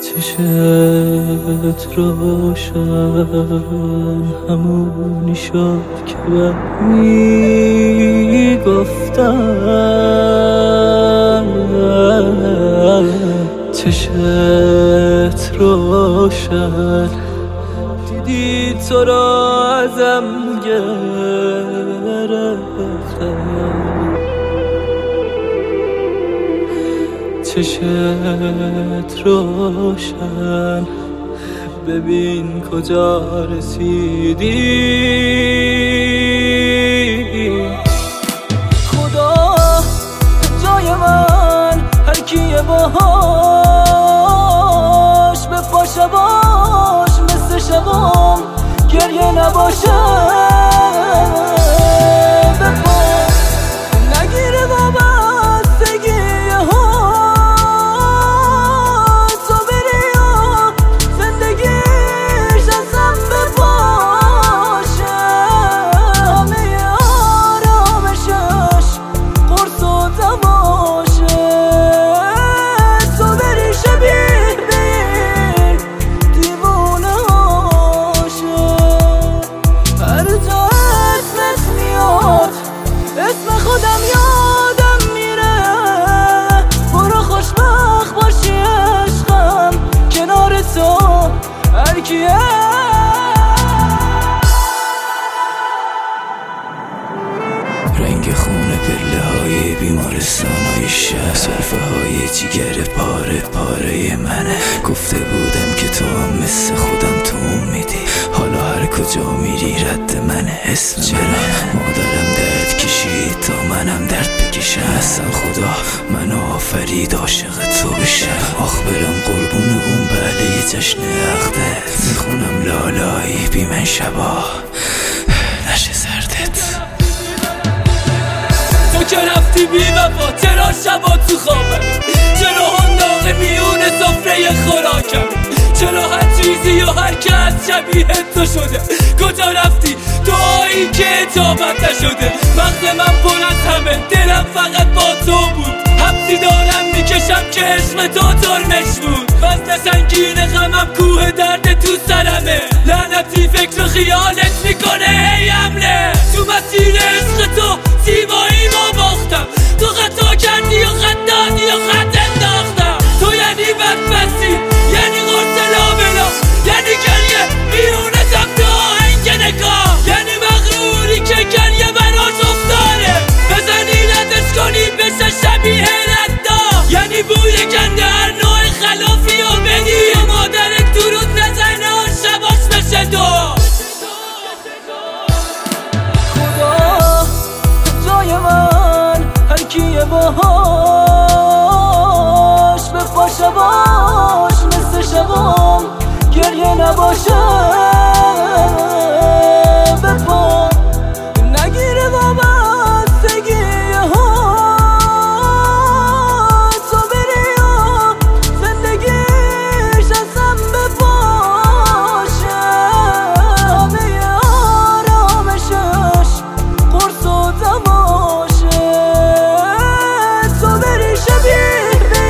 چشت روشن همونی شد که من میگفتم. چشت روشن دیدی تو را ازم گرفتم. چشت روشن ببین کجا رسیدی. خدا جای من هر کیه باهاش به پا شباش مثل شبام گریه نباشه. به پا نگیره وابستگی ها تو بری و زندگیش ازم بپاشه. همه آرامشش قرص و دواشه. تو بری شبیه به دیوونه هاشه. هر جا اسمت میاد اسم خودم یادم میره. برو خوشبخت باشی عشقم کنار تو هر کیه. رنگ خونه پله های بیمارستان های شهر، صرفه های جیگر پاره پاره منه. گفته بودم که تو هم مثل خودم تو میدی. حالا هر کجا میری رد منه اسم منه. مادرم درد کشید تا منم درد بکشم. اصلا خدا منو آفرید عاشق تو بشم. آخ برم قربون اون بله جشن عقدت. میخونم لالایی بی من شبا نشه سردت. تو که رفتی بی وفا چرا شبا تو خوابم؟ چرا هنداغ میون سفره خوراکم؟ چرا هر چیزی و هر کس شبیه تو شده؟ کجا رفتی دعایی که اجابت نشده؟ وقت من پر از همه دلم فقط با تو بود. حبسی دارم میکشم که عشق تو ترمش بود. وزن سنگین غمم کوه درد تو سرمه. لعنتی فکر و خیالت میکنه هی حمله. تو مسیر عشق تو زیبایی ما باختم. تو خطا کردی و خط دادی و خط انداختم. تو یعنی بدبستی یعنی قرص لابلا یعنی گریه بیرونتم تو آهنگ نگاه. یعنی مغروری که گریه براش افتاره. بزنی ردش کنی بشه شبیه ردا. یعنی بوی گنده هر نوع خلافی و بدی. و مادرت درود نزنه و شباش بشه دو. خدا جای من هر کیه باهاش به پا شباش مثل شبام گریه نباشه. به پا نگیره وابستگی ها تو بری و زندگیش ازم بپاشه. همه آرامشش قرص و دواشه. تو بری شبیه به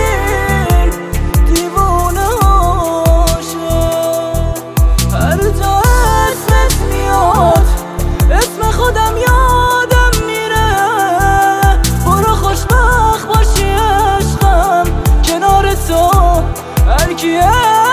دیوونه هاشه. هر جا اسمت میاد اسم خودم یادم میره. برو خوشبخت باشی عشقم کنار تو هر کیه.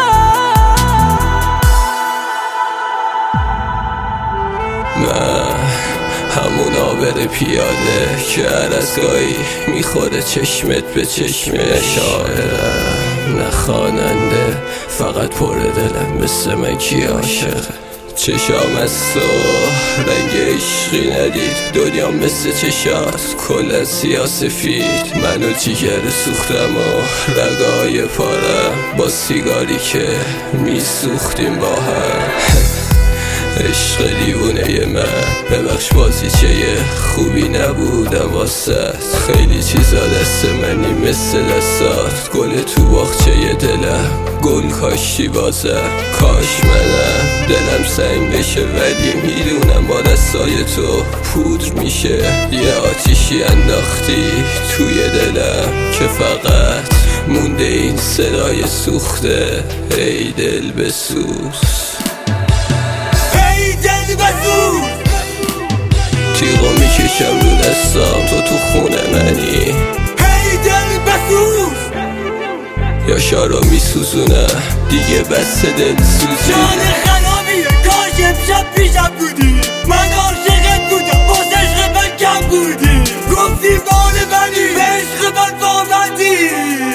من همون آبر پیاده که هر از گاهی میخوره چشمت به چشم. شاعرم نه خواننده فقط پر دلم مثل من کی عاشق. چشام از تو رنگ عشقی ندید. دنیا مثل چشات کلا سیاسفید. منو جیگر سوختم و رگای پارم با سیگاری که میسوختیم با هم. عشق دیوونه من ببخش بازیچه خوبی نبودم واسه. خیلی چیزا دست منی مثل دستات. گل تو باغچه دلم گل کاشتی بازم. کاش منم دلم سنگ بشه ولی میدونم با دستای تو پودر میشه. یه آتیشی انداختی توی دلم که فقط مونده این صدای سوخته ای دل بسوز، ای دل بسوز. تیغو میکشم رو دستام تو تو خونه منی، ای دل بسوز. یاشارو میسوزونه دیگه بس دل سوزی. جان خرابیه کاش امشب پیشم بودی، من عاشقت بودم باز عشق من کم بودی، گفتی مال منی به عشق من وابندی،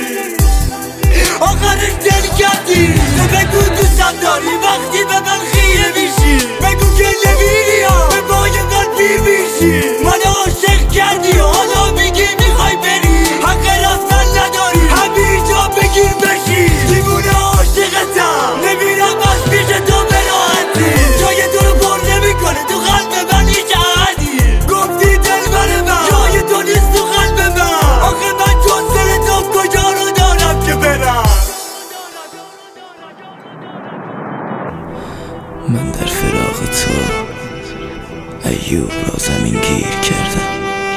آخرش دل کردی. بگو دوستم داری وقتی به من خیره میشی، بگو که نمیری ها به پای من پیر میشی. من عاشق کردی و حالا میگی میخوای بری، حق رفتن نداری همیجا بگیر بشی. دیوونه عاشقتم نمیرم از پیش تو به راحتی، جای تو رو پر نمیکنه تو قلب من هیچ احدی. گفتی دل بر من جای تو نیست تو قلب من، آخه من جز دل تو کجا رو دارم که برم. من در فراق تو ایوب را زمین گیر کردم،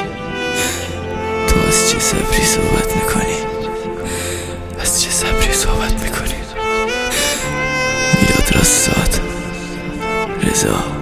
تو از چه صبری صحبت میکنی؟ از چه صبری صحبت میکنی؟ میلاد رساد رضا